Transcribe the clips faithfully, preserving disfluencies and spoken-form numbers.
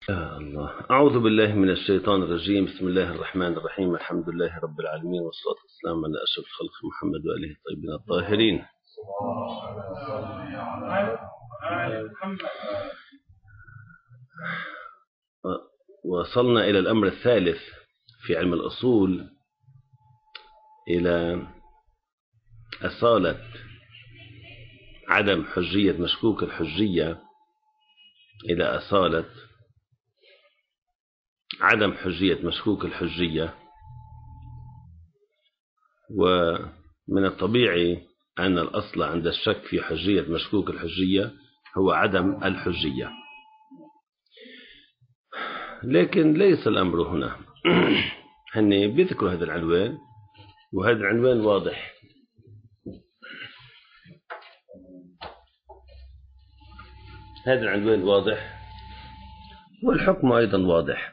يا الله. أعوذ بالله من الشيطان الرجيم. بسم الله الرحمن الرحيم. الحمد لله رب العالمين، والصلاة والسلام على أشرف الخلق محمد وآله الطيبين الطاهرين. وصلنا إلى الأمر الثالث في علم الأصول، إلى أصالة عدم حجية مشكوك الحجية، إلى أصالة عدم حجية مشكوك الحجية. ومن الطبيعي أن الأصل عند الشك في حجية مشكوك الحجية هو عدم الحجية، لكن ليس الأمر هنا. هني بيذكروا هذا العنوان، وهذا العنوان واضح. هذا العنوان واضح والحكم أيضا واضح.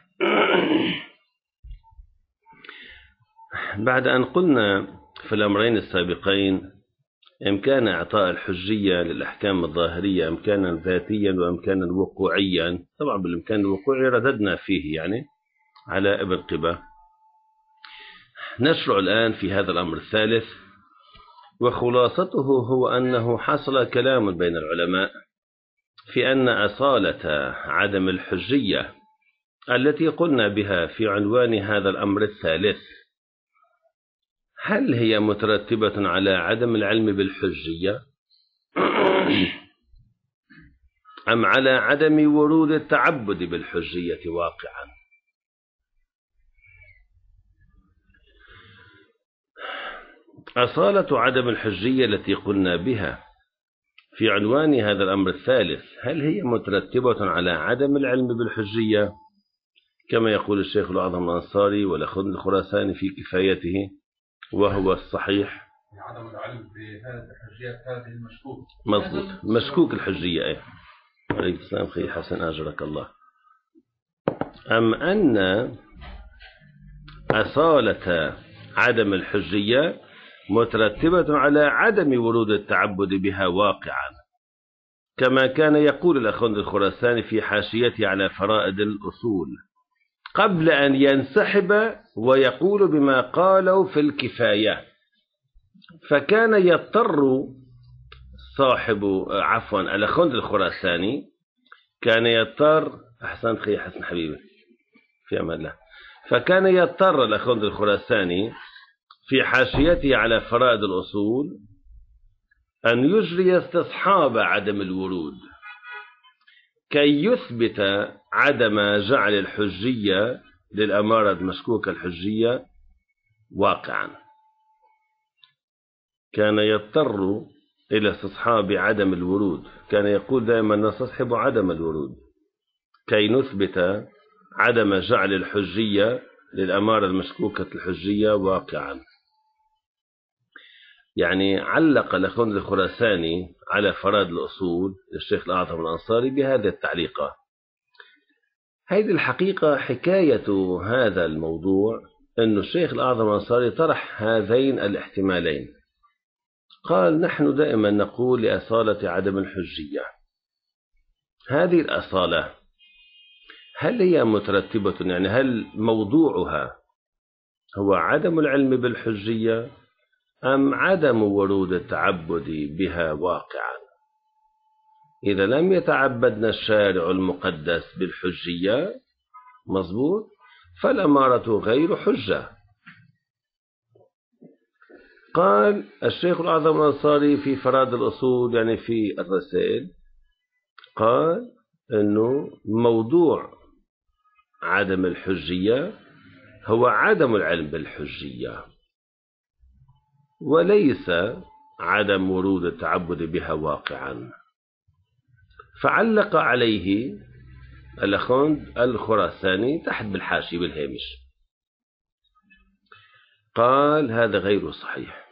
بعد أن قلنا في الأمرين السابقين إمكان إعطاء الحجية للأحكام الظاهرية إمكانا ذاتيا وإمكانا وقوعيا، طبعا بالإمكان الوقوعي رددنا فيه يعني على ابن قبة. نشرع الآن في هذا الأمر الثالث، وخلاصته هو أنه حصل كلام بين العلماء في أن أصالة عدم الحجية التي قلنا بها في عنوان هذا الأمر الثالث، هل هي مترتبة على عدم العلم بالحجية أم على عدم ورود التعبد بالحجية واقعا؟ أصالة عدم الحجية التي قلنا بها في عنوان هذا الأمر الثالث، هل هي مترتبة على عدم العلم بالحجية كما يقول الشيخ الأعظم الأنصاري والأخوذ الخراساني في كفايته، وهو الصحيح عدم العلم بهذه الحجية هذه المشكوك. مضبوط، مشكوك الحجية. أيه. عليك السلام خي حسن أجرك الله. أم أن أصالة عدم الحجية مترتبة على عدم ورود التعبد بها واقعا كما كان يقول الأخوذ الخراساني في حاشيته على فرائد الأصول قبل أن ينسحب ويقول بما قالوا في الكفاية. فكان يضطر صاحب عفوا الأخوذ الخراساني كان يضطر أحسنت خي حسن حبيبي في أمان الله. فكان يضطر الأخوذ الخراساني في حاشيته على فرائد الأصول أن يجري استصحاب عدم الورود كي يثبت عدم جعل الحجية للأمارة المشكوكة الحجية واقعا. كان يضطر إلى استصحاب عدم الورود، كان يقول دائما نستصحب عدم الورود كي نثبت عدم جعل الحجية للأمارة المشكوكة الحجية واقعا. يعني علق الأخوذ الخراساني على فرائد الأصول للشيخ الأعظم الأنصاري بهذه التعليقة. هذه الحقيقة حكاية هذا الموضوع أن الشيخ الأعظم الأنصاري طرح هذين الاحتمالين. قال نحن دائما نقول لأصالة عدم الحجية، هذه الأصالة هل هي مترتبة، يعني هل موضوعها هو عدم العلم بالحجية أم عدم ورود التعبد بها واقعا؟ إذا لم يتعبدنا الشارع المقدس بالحجية مظبوط فالأمارة غير حجة. قال الشيخ الأعظم الأنصاري في فرائد الأصول يعني في الرسائل، قال أنه موضوع عدم الحجية هو عدم العلم بالحجية وليس عدم ورود التعبد بها واقعا. فعلق عليه الأخوذ الخراساني تحت بالحاشية بالهامش، قال هذا غير صحيح.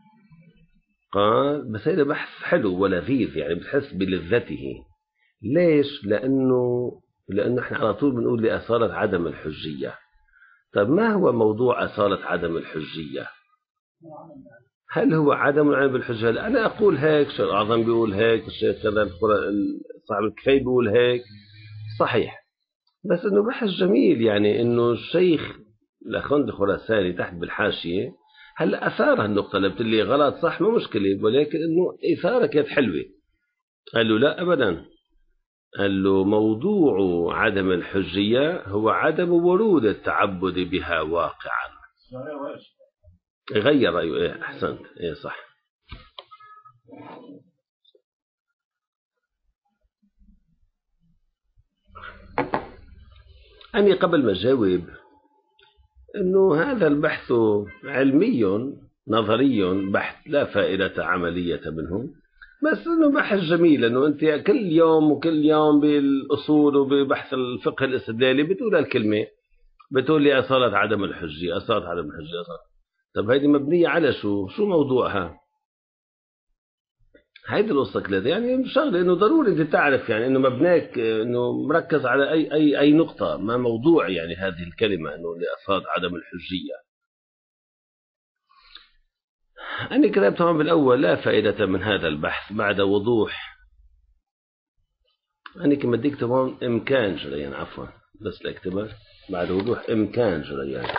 قال بس هذا بحث حلو ولذيذ، يعني بتحس بلذته. ليش؟ لأنه لأنه احنا على طول بنقول لأصالة عدم الحجية. طب ما هو موضوع أصالة عدم الحجية؟ هل هو عدم العلم بالحجة؟ لا، أنا أقول هيك، الشيخ الأعظم بيقول هيك، الشيخ كذا صاحب الكفاية بيقول هيك، صحيح. بس إنه بحث جميل، يعني إنه الشيخ الأخوندي الخراساني تحت بالحاشية هلا أثار هالنقطة اللي بتقول لي غلط صح مو مشكلة، ولكن إنه إثارة كانت حلوة. قال له لا أبدا، قال له موضوع عدم الحجية هو عدم ورود التعبد بها واقعا. غير رأيه. إيه أحسنت، إيه صح. أني قبل ما أجاوب إنه هذا البحث علمي نظري بحث لا فائدة عملية منه، بس إنه بحث جميل. إنه أنت كل يوم وكل يوم بالأصول وببحث الفقه الاستدلالي بتقول الكلمة، بتقول لي أصالة عدم الحجية، أصالة عدم الحجية، أصالة. طب هذه مبنية على شو؟ شو موضوعها؟ هيدي القصة كلها. يعني شغلة إنه ضروري أنت تعرف يعني إنه مبناك إنه مركز على أي أي أي نقطة، ما موضوع يعني هذه الكلمة إنه لأصالة عدم الحجية. أنا كتبت طبعا بالأول لا فائدة من هذا البحث بعد وضوح. أنا كما بدي أكتب إمكان جريان، عفوا بس لأكتبها بعد وضوح إمكان جريان،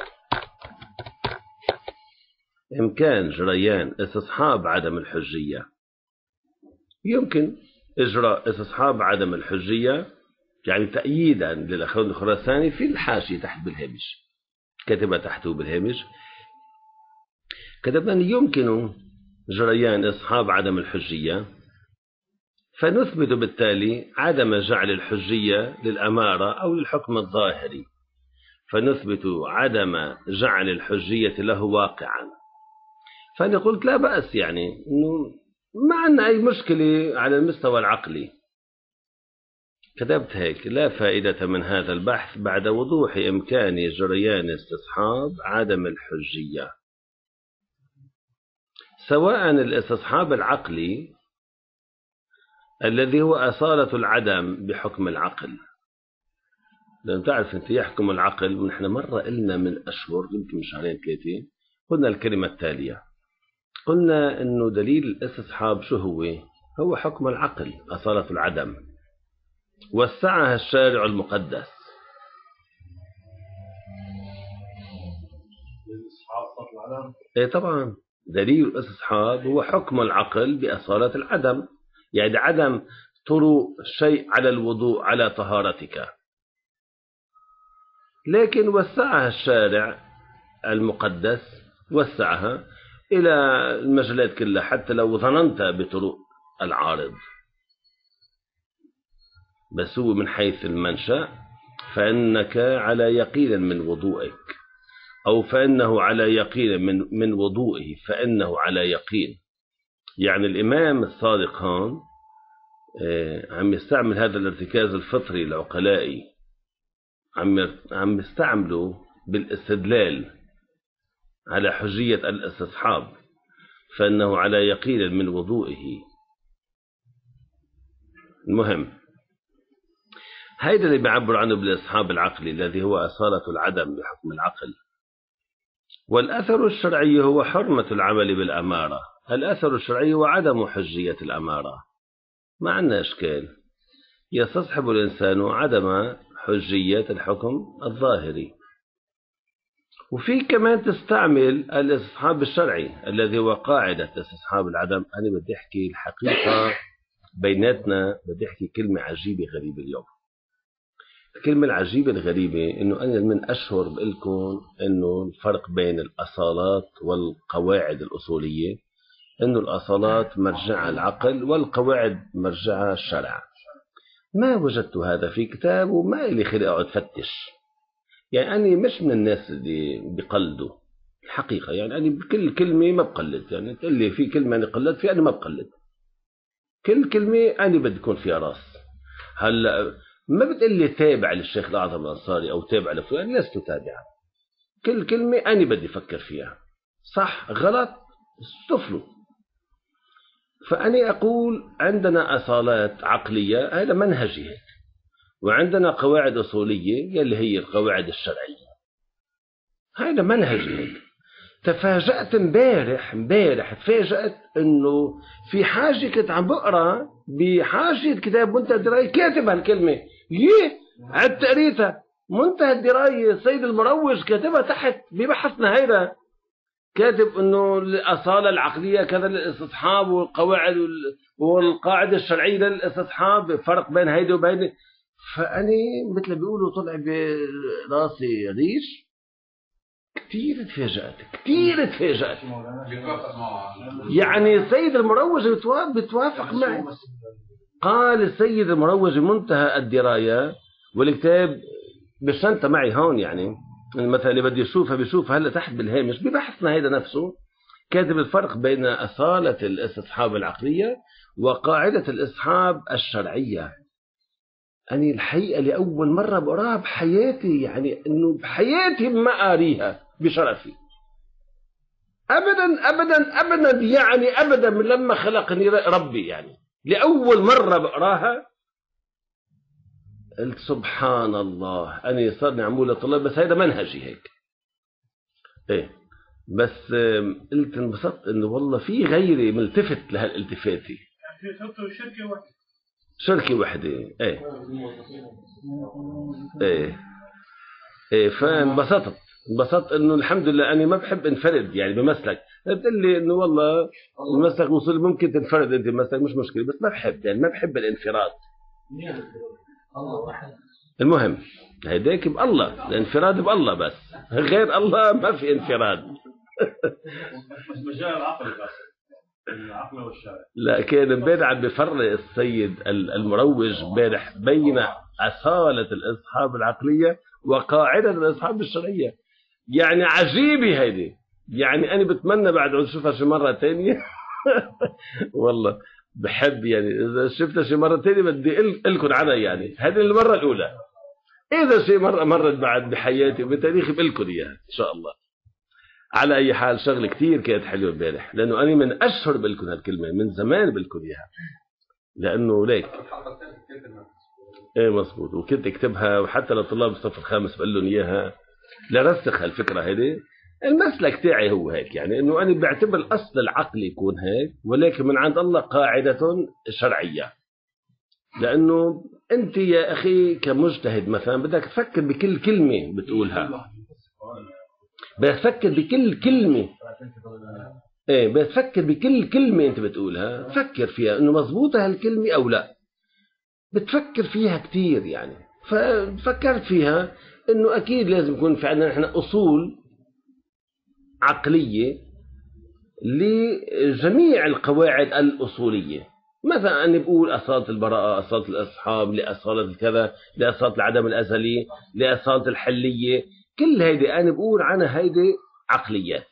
إمكان جريان استصحاب عدم الحجية. يمكن إجراء استصحاب عدم الحجية يعني تأييدا للأخوندي الخراساني في الحاشية تحت بالهامش، كتبها تحته بالهامش، كتب أن يمكن جريان استصحاب عدم الحجية، فنثبت بالتالي عدم جعل الحجية للأمارة أو للحكم الظاهري، فنثبت عدم جعل الحجية له واقعا. فأنا قلت لا بأس، يعني إنه ما عندنا أي مشكلة على المستوى العقلي. كتبت هيك: لا فائدة من هذا البحث بعد وضوح إمكان جريان استصحاب عدم الحجية، سواء الاستصحاب العقلي الذي هو أصالة العدم بحكم العقل. لأن تعرف أنت يحكم العقل، ونحن مرة قلنا من أشهر يمكن شهرين ثلاثة قلنا الكلمة التالية، قلنا أنه دليل الاستصحاب شو هو؟ هو حكم العقل، أصالة العدم، وسعها الشارع المقدس. إيه طبعا دليل الاستصحاب هو حكم العقل بأصالة العدم، يعني عدم طرق شيء على الوضوء على طهارتك، لكن وسعها الشارع المقدس، وسعها إلى المجالات كلها حتى لو ظننت بطرق العارض. بس هو من حيث المنشأ فإنك على يقين من وضوئك، أو فإنه على يقين من من وضوئه فإنه على يقين. يعني الإمام الصادق هون عم يستعمل هذا الارتكاز الفطري العقلائي، عم عم يستعمله بالاستدلال على حجية الاستصحاب، فإنه على يقين من وضوئه. المهم هيدا اللي بيعبر عنه بالاستصحاب العقلي الذي هو أصالة العدم بحكم العقل. والأثر الشرعي هو حرمة العمل بالأمارة. الأثر الشرعي هو عدم حجية الأمارة، ما عندنا إشكال، يستصحب الإنسان عدم حجية الحكم الظاهري. وفي كمان تستعمل الاستصحاب الشرعي الذي هو قاعدة استصحاب العدم. أنا بدي أحكي الحقيقة بيناتنا، بدي أحكي كلمة عجيبة غريبة اليوم. الكلمة العجيبة الغريبة إنه أنا من أشهر بقولكم إنه الفرق بين الأصالات والقواعد الأصولية، إنه الأصالات مرجعها العقل والقواعد مرجعها الشرع. ما وجدت هذا في كتاب، وما إلي خلق أقعد فتش. يعني أنا مش من الناس اللي بقلدوا الحقيقة، يعني أنا بكل كلمة ما بقلد. يعني تقول لي في كلمة أنا قلدت فيها، أنا ما بقلد. كل كلمة أنا بدي يكون فيها راس. هلا ما بتقول لي تابع للشيخ الأعظم الأنصاري أو تابع لفلان، لست تابعا. كل كلمة أنا بدي أفكر فيها، صح غلط استفلوا. فأنا أقول عندنا أصالات عقلية، هذا منهجي هيك، وعندنا قواعد أصولية يلي هي القواعد الشرعية، هذا منهجي هيك. تفاجأت امبارح امبارح تفاجأت إنه في حاجة كنت عم بقرأ بحاجة كتاب منتدى الدراية كاتب هالكلمة. يه عدت قريتها منتهى الدراية. السيد المروج كاتبها تحت ببحثنا هيدا، كاتب انه الاصاله العقليه كذا للاستصحاب، والقواعد والقاعده الشرعيه للاستصحاب، فرق بين هيدي وبين. فاني مثل بيقولوا طلع براسي ريش. كثير تفاجأت كثير تفاجأت. يعني السيد المروج بتوافق معي. قال السيد المروج منتهى الدرايه، والكتاب بالشنطه معي هون، يعني مثلا اللي بده يشوفها بيشوفها هلا تحت بالهامش ببحثنا هيدا نفسه، كاتب الفرق بين أصالة الاستصحاب العقلية وقاعدة الاستصحاب الشرعية. أنا الحقيقة لأول مرة بقراها بحياتي، يعني إنه بحياتي ما قاريها بشرفي أبدا أبدا أبدا، يعني أبدا من لما خلقني ربي، يعني لأول مرة بقراها. قلت سبحان الله، أنا صارني عمولة طلاب، بس هيدا منهجي هيك. إيه بس قلت انبسطت إنه والله في غيري ملتفت لهالالتفاتي. في شركة واحدة شركة واحدة إيه إيه إيه فانبسطت انبسطت إنه الحمد لله. أنا ما بحب انفرد يعني بمسلك. بتقول لي إنه والله المسلك وصل ممكن تنفرد أنت بمسلك مش مشكلة، بس ما بحب يعني ما بحب الانفراد. المهم هيداك بالله، الانفراد بالله بس، غير الله ما في انفراد. مجال العقل بس، العقل والشارع. لا كان امبارح عم بفرق السيد المروج امبارح بين أصالة الاستصحاب العقلية وقاعدة الاستصحاب الشرعية. يعني عجيبة هيدي، يعني أنا بتمنى بعد أشوفها شي مرة تانية. والله بحب يعني إذا شفتها شي مرة تانية بدي ألكن عنها، يعني هذه المرة الأولى. إذا شي مرة مرت بعد بحياتي وبتاريخي بألكن إياها إن شاء الله. على أي حال شغلة كتير كانت حلوة امبارح، لأنه أنا من أشهر بألكن هالكلمة، من زمان بألكن إياها، لأنه ليك إيه مظبوط، وكنت أكتبها وحتى لطلاب الصف الخامس بقول لهم إياها لرسخ هالفكرة هذه. المسلك تاعي هو هيك، يعني انه انا بعتبر الاصل العقلي يكون هيك، ولكن من عند الله قاعدة شرعية. لانه انت يا اخي كمجتهد مثلا بدك تفكر بكل كلمة بتقولها، بدك تفكر بكل كلمة ايه بدك تفكر بكل كلمة انت بتقولها، فكر فيها انه مضبوطة هالكلمة او لا. بتفكر فيها كتير يعني، ففكرت فيها انه اكيد لازم يكون في عندنا احنا اصول عقلية لجميع القواعد الأصولية. مثلا أنا بقول أصالة البراءة، أصالة الأصحاب، لأصالة كذا، لأصالة العدم الأزلي، لأصالة الحلية، كل هيدي أنا بقول عنها هيدي عقليات.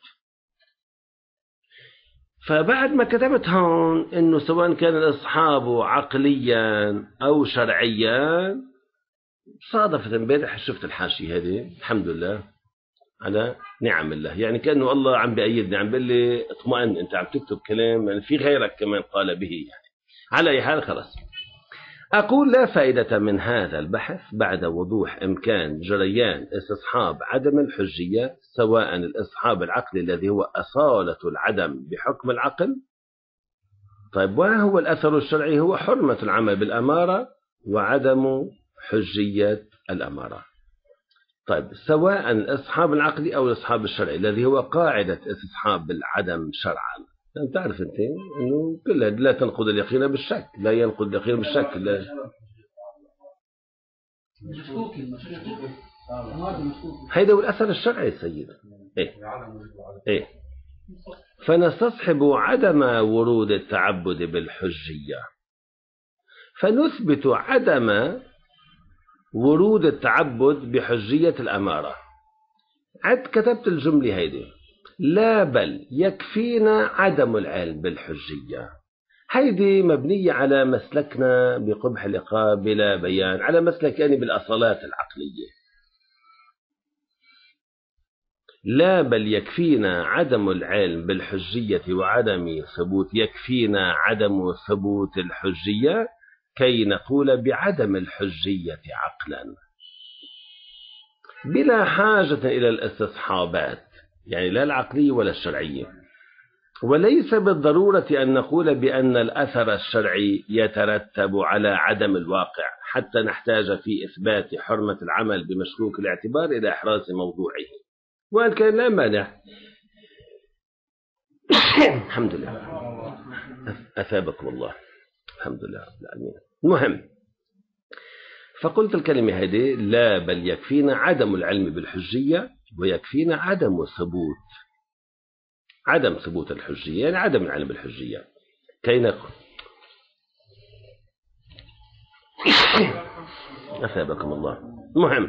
فبعد ما كتبت هون إنه سواء كان الأصحاب عقليا أو شرعيا، صادفت امبارح شفت الحاشية هذه الحمد لله على نعم الله، يعني كأنه الله عم بأيدني، عم بيقول لي اطمئن انت عم تكتب كلام يعني في غيرك كمان قال به. يعني على اي حال خلاص اقول لا فائدة من هذا البحث بعد وضوح امكان جريان استصحاب عدم الحجية، سواء الاستصحاب العقلي الذي هو اصالة العدم بحكم العقل. طيب وهو الاثر الشرعي هو حرمة العمل بالامارة وعدم حجية الامارة. طيب سواء الاستصحاب العقلي او الاستصحاب الشرعي الذي هو قاعدة استصحاب العدم شرعا. انت تعرف انت انه كلها لا تنقض اليقين بالشك، لا ينقض اليقين بالشك. لا هيدا هو الاثر الشرعي السيد. ايه ايه فنستصحب عدم ورود التعبد بالحجية، فنثبت عدم ورود التعبد بحجية الأمارة. عد كتبت الجملة هيدي، لا بل يكفينا عدم العلم بالحجية. هيدي مبنية على مسلكنا بقبح اللقاء بلا بيان، على مسلك يعني بالأصالات العقلية. لا بل يكفينا عدم العلم بالحجية وعدم ثبوت، يكفينا عدم ثبوت الحجية كي نقول بعدم الحجية عقلا بلا حاجة إلى الاستصحابات، يعني لا العقلية ولا الشرعية. وليس بالضرورة أن نقول بأن الأثر الشرعي يترتب على عدم الواقع، حتى نحتاج في إثبات حرمة العمل بمشكوك الاعتبار إلى إحراز موضوعه، وإن كان لا مانع. الحمد لله، أثابكم الله، الحمد لله رب العالمين. المهم، فقلت الكلمة هذه: لا، بل يكفينا عدم العلم بالحجية، ويكفينا عدم ثبوت عدم ثبوت الحجية، يعني عدم العلم بالحجية كي نقول. أثابكم الله. المهم،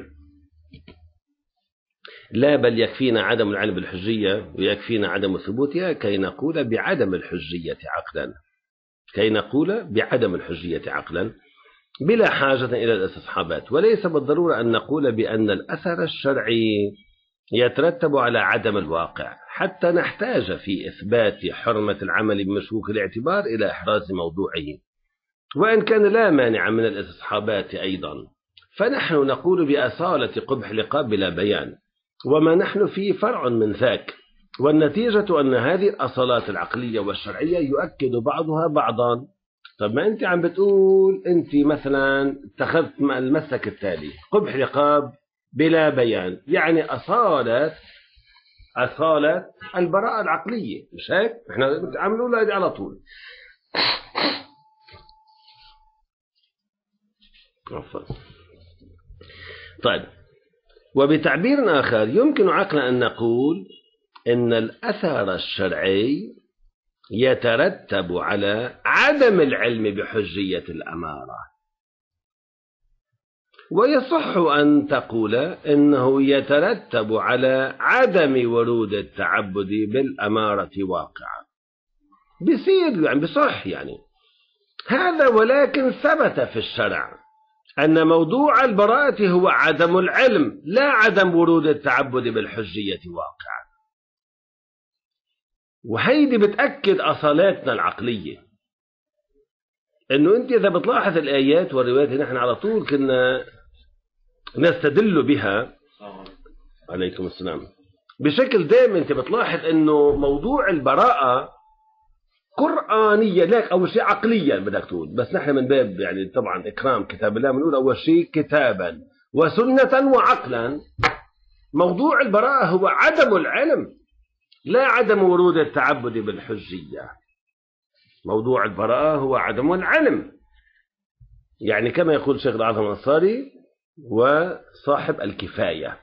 لا، بل يكفينا عدم العلم بالحجية ويكفينا عدم ثبوتها كي نقول بعدم الحجية عقلا كي نقول بعدم الحجية عقلا بلا حاجة إلى الاستصحابات، وليس بالضرورة أن نقول بأن الأثر الشرعي يترتب على عدم الواقع حتى نحتاج في إثبات حرمة العمل بمشكوك الاعتبار إلى إحراز موضوعه، وإن كان لا مانع من الاستصحابات أيضا، فنحن نقول بأصالة قبح لقاب بلا بيان، وما نحن فيه فرع من ذاك، والنتيجة أن هذه الأصالات العقلية والشرعية يؤكد بعضها بعضا. طب ما أنت عم بتقول أنت مثلا اتخذت المسلك التالي: قبح لقاب بلا بيان، يعني أصالة أصالة البراءة العقلية، مش هيك؟ احنا عم نقول هذه على طول. طيب، وبتعبير آخر يمكن عقلا أن نقول إن الأثر الشرعي يترتب على عدم العلم بحجية الأمارة، ويصح أن تقول إنه يترتب على عدم ورود التعبد بالأمارة واقعا. بيصير يعني بصح يعني هذا، ولكن ثبت في الشرع أن موضوع البراءة هو عدم العلم، لا عدم ورود التعبد بالحجية واقعا. وهيدي بتأكد أصالاتنا العقلية، إنه أنت إذا بتلاحظ الآيات والروايات اللي نحن على طول كنا نستدل بها، عليكم السلام، بشكل دائم أنت بتلاحظ إنه موضوع البراءة قرآنية، لك أول شيء عقليا بدك تقول، بس نحن من باب يعني طبعا إكرام كتاب الله بنقول أول شيء كتابا وسنة وعقلا. موضوع البراءة هو عدم العلم، لا عدم ورود التعبد بالحجية. موضوع البراءة هو عدم العلم، يعني كما يقول شيخ الأعظم الأنصاري وصاحب الكفاية،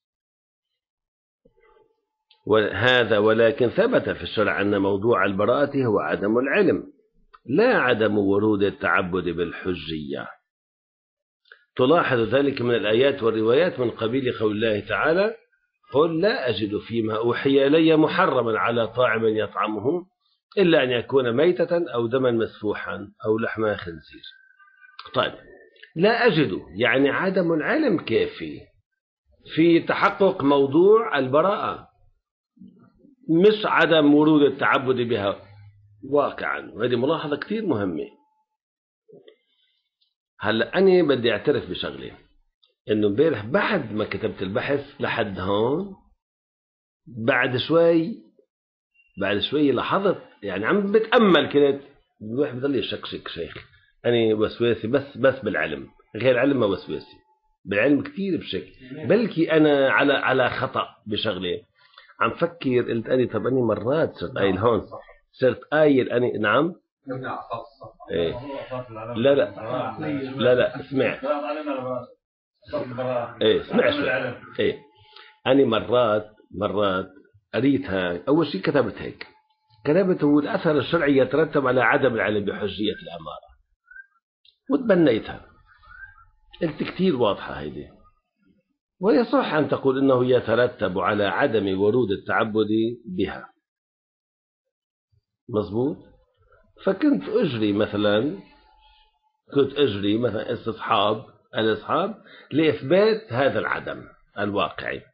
وهذا ولكن ثبت في الشرع أن موضوع البراءة هو عدم العلم، لا عدم ورود التعبد بالحجية. تلاحظ ذلك من الآيات والروايات من قبيل قول الله تعالى: قل لا أجد فيما أوحي إلي محرما على طاعم يطعمه إلا أن يكون ميتة أو دما مسفوحا أو لحم خنزير. طيب، لا أجد يعني عدم العلم كافي في تحقق موضوع البراءة، مش عدم ورود التعبد بها واقعا. وهذه ملاحظة كتير مهمة. هلأ أنا بدي أعترف بشغلة، إنه امبارح بعد ما كتبت البحث لحد هون، بعد شوي بعد شوي لاحظت يعني عم بتأمل كنت الواحد بضل يشكشك شيخ، أنا وسواسي بس بس بالعلم، غير علم ما وسواسي، بالعلم كتير بشكل، بلكي أنا على على خطأ بشغلة. عم فكر قلت أنا طب أنا مرات صرت قايل هون، صرت قايل أنا نعم إيه. لا لا لا لا اسمع ايه اسمع شوي ايه. أنا مرات مرات قريتها، أول شيء كتبت هيك، كتبت هو الأثر الشرعي يترتب على عدم العلم بحجية الأمارة، وتبنيتها، قلت كتير واضحة هيدي، ويصح أن تقول إنه يترتب على عدم ورود التعبد بها. مظبوط. فكنت أجري مثلا كنت أجري مثلا استصحاب الأصحاب لإثبات هذا العدم الواقعي،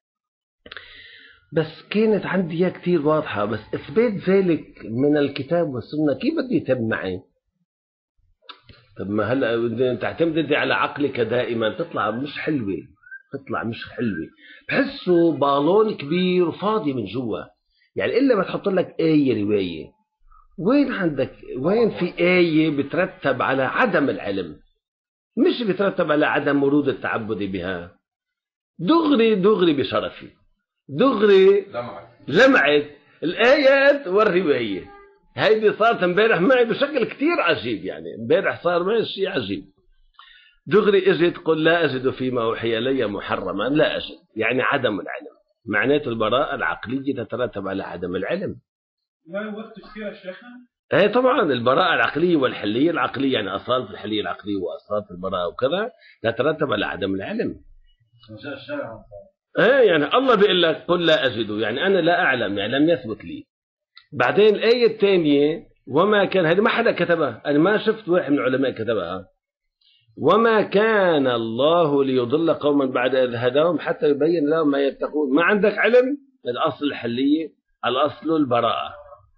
بس كانت عندي كتير واضحة، بس إثبات ذلك من الكتاب والسنة كيف بدي يتم معي؟ طب ما هلا تعتمد على عقلك دائما، تطلع مش حلوة، تطلع مش حلوة، بحسه بالون كبير وفاضي من جوا. يعني إلا بتحط لك آية رواية، وين عندك وين في آية بترتب على عدم العلم؟ مش بيترتب على عدم ورود التعبد بها. دغري دغري بشرفي، دغري لمعت الآيات والرواية. هيدي صارت امبارح معي بشكل كتير عجيب، يعني امبارح صار معي شيء عجيب. دغري اجت قل لا أجد فيما أوحي إلي محرما، لا أجد يعني عدم العلم، معناته البراءة العقلية تترتب على عدم العلم. لا وقت كثير يا شيخنا. ايه طبعا البراءة العقلية والحلية، العقلية يعني أصالة الحلية العقلية وأصالة البراءة وكذا تترتب على عدم العلم. ايه يعني الله بيقول لك قل لا أجد، يعني أنا لا أعلم، يعني لم يثبت لي. بعدين الآية الثانية وما كان، هذه ما حدا كتبها، أنا ما شفت واحد من العلماء كتبها. وما كان الله ليضل قوما بعد إذ هداهم حتى يبين لهم ما يتقون. ما عندك علم، الأصل الحلية، الأصل البراءة.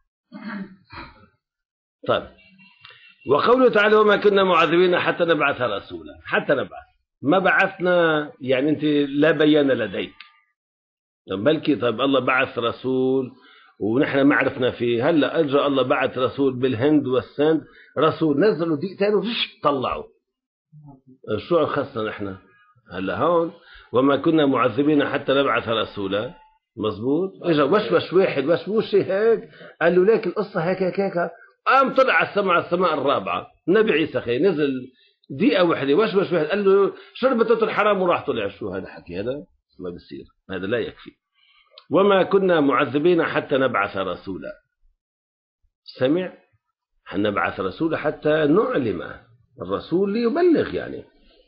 طيب وقوله تعالى وما كنا معذبين حتى نبعث رسولا، حتى نبعث، ما بعثنا يعني أنت لا بيان لديك، بلكي طيب الله بعث رسول ونحن ما عرفنا فيه. هلا اجى الله بعث رسول بالهند والسند، رسول نزلوا دقيقتين وفش طلعوا، شو خصنا نحن هلا هون؟ وما كنا معذبين حتى نبعث رسولا، مزبوط. اجى وشوش واحد وشوش هيك قال له ليك القصه هيك هيك هيك، قام طلع على السماء، على السماء الرابعه النبي عيسى خي نزل دقيقه واحده وشوش واحد قال له شربت الحرام وراح طلع. شو هذا حكي؟ هذا ما بصير، هذا لا يكفي. وما كنا معذبين حتى نبعث رسولا، سمع؟ نبعث رسولا حتى نعلم، الرسول ليبلغ يعني.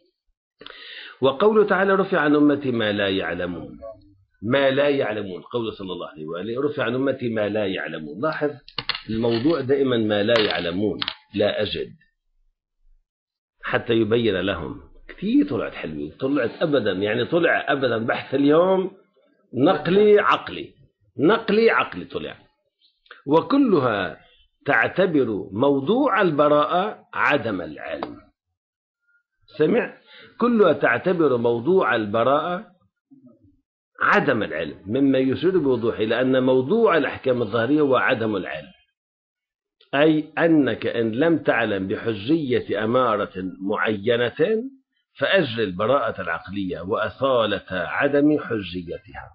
وقوله تعالى رفع عن أمتي ما لا يعلمون، ما لا يعلمون، قوله صلى الله عليه وآله رفع عن أمتي ما لا يعلمون. لاحظ الموضوع دائما ما لا يعلمون، لا أجد حتى يبين لهم. كثير طلعت حلوة، طلعت أبدا يعني طلع أبدا بحث اليوم نقلي عقلي، نقلي عقلي طلع. وكلها تعتبر موضوع البراءة عدم العلم، سمع؟ كلها تعتبر موضوع البراءة عدم العلم، مما يشير بوضوح إلى أن موضوع الأحكام الظاهرية هو عدم العلم، أي أنك إن لم تعلم بحجية أمارة معينة فأجل البراءة العقلية وأصالة عدم حجيتها.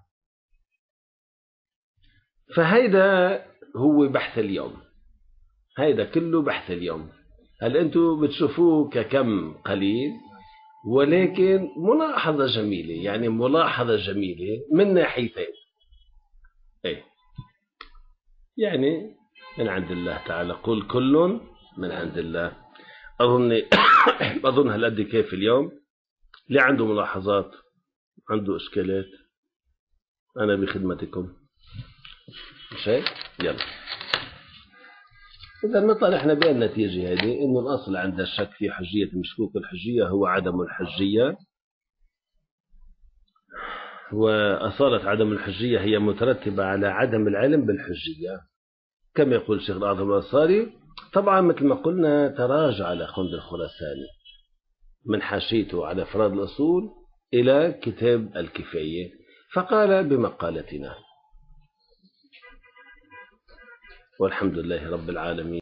فهيدا هو بحث اليوم، هيدا كله بحث اليوم. هل أنتم بتشوفوه ككم قليل، ولكن ملاحظة جميلة، يعني ملاحظة جميلة من ناحيتين. إيه يعني من عند الله تعالى، قل كل من عند الله. أظن أظن هالقد كيف اليوم. اللي عنده ملاحظات، عنده إشكالات، أنا بخدمتكم. مش هيك؟ يلا. إذا نطلع إحنا بين النتيجة هذه إنه الأصل عند الشك في حجية المشكوك الحجية هو عدم الحجية، وأصالة عدم الحجية هي مترتبة على عدم العلم بالحجية، كما يقول الشيخ الأعظم الأنصاري. طبعا مثل ما قلنا تراجع على خند الخراساني من حاشيته على أفراد الأصول إلى كتاب الكفاية، فقال بمقالتنا، والحمد لله رب العالمين.